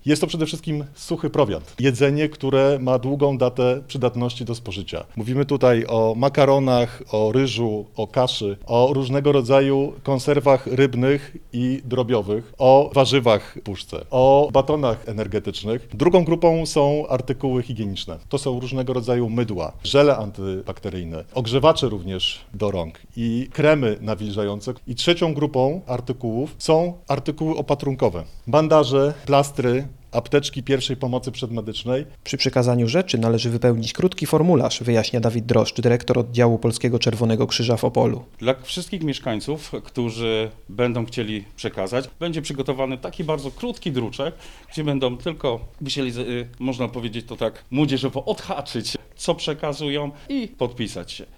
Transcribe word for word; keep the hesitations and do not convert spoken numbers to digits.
Jest to przede wszystkim suchy prowiant. Jedzenie, które ma długą datę przydatności do spożycia. Mówimy tutaj o makaronach, o ryżu, o kaszy, o różnego rodzaju konserwach rybnych i drobiowych, o warzywach w puszce, o batonach energetycznych. Drugą grupą są artykuły higieniczne. To są różnego rodzaju mydła, żele antybakteryjne, ogrzewacze również do rąk i kremy nawilżające. I trzecią grupą artykułów są artykuły opatrunkowe. Bandaże, plastry, apteczki pierwszej pomocy przedmedycznej. Przy przekazaniu rzeczy należy wypełnić krótki formularz, wyjaśnia Dawid Droszcz, dyrektor oddziału Polskiego Czerwonego Krzyża w Opolu. Dla wszystkich mieszkańców, którzy będą chcieli przekazać, będzie przygotowany taki bardzo krótki druczek, gdzie będą tylko musieli, można powiedzieć to tak młodzieżowo, odhaczyć, co przekazują i podpisać się.